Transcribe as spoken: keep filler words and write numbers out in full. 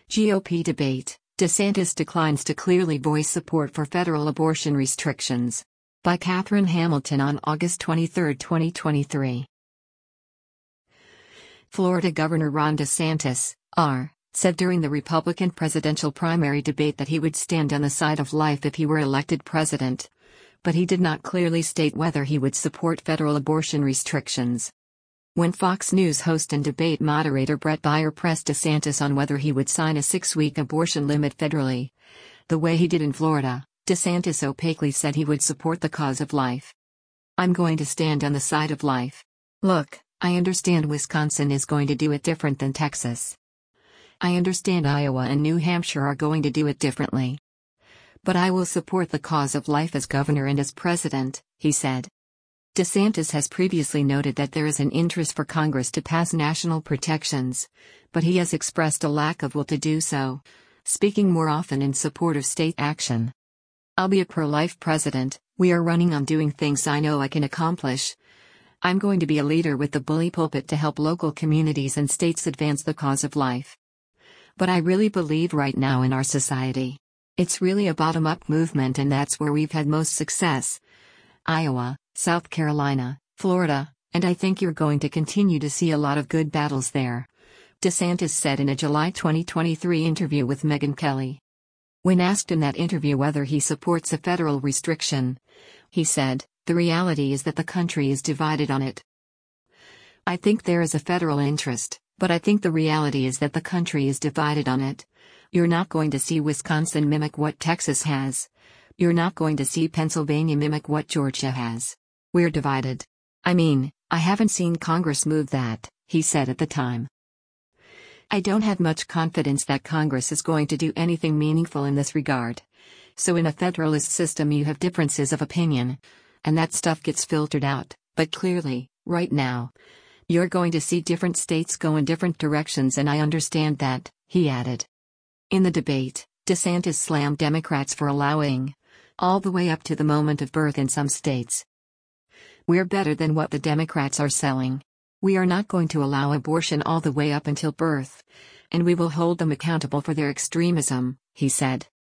G O P debate, DeSantis declines to clearly voice support for federal abortion restrictions. By Catherine Hamilton on August twenty-third, twenty twenty-three. Florida Governor Ron DeSantis, R., said during the Republican presidential primary debate that he would stand on the side of life if he were elected president. But he did not clearly state whether he would support federal abortion restrictions. When Fox News host and debate moderator Bret Baier pressed DeSantis on whether he would sign a six-week abortion limit federally, the way he did in Florida, DeSantis opaquely said he would support the cause of life. "I'm going to stand on the side of life. Look, I understand Wisconsin is going to do it different than Texas. I understand Iowa and New Hampshire are going to do it differently. But I will support the cause of life as governor and as president," he said. DeSantis has previously noted that there is an interest for Congress to pass national protections, but he has expressed a lack of will to do so, speaking more often in support of state action. "I'll be a pro-life president. We are running on doing things I know I can accomplish. I'm going to be a leader with the bully pulpit to help local communities and states advance the cause of life. But I really believe right now in our society, it's really a bottom-up movement, and that's where we've had most success. Iowa, South Carolina, Florida, and I think you're going to continue to see a lot of good battles there," DeSantis said in a July twenty twenty-three interview with Megyn Kelly. When asked in that interview whether he supports a federal restriction, he said, "The reality is that the country is divided on it. I think there is a federal interest, but I think the reality is that the country is divided on it. You're not going to see Wisconsin mimic what Texas has. You're not going to see Pennsylvania mimic what Georgia has. We're divided. I mean, I haven't seen Congress move that," he said at the time. "I don't have much confidence that Congress is going to do anything meaningful in this regard. So in a federalist system you have differences of opinion, and that stuff gets filtered out, but clearly, right now, you're going to see different states go in different directions, and I understand that," he added. In the debate, DeSantis slammed Democrats for allowing, all the way up to the moment of birth in some states. "We're better than what the Democrats are selling. We are not going to allow abortion all the way up until birth, and we will hold them accountable for their extremism," he said.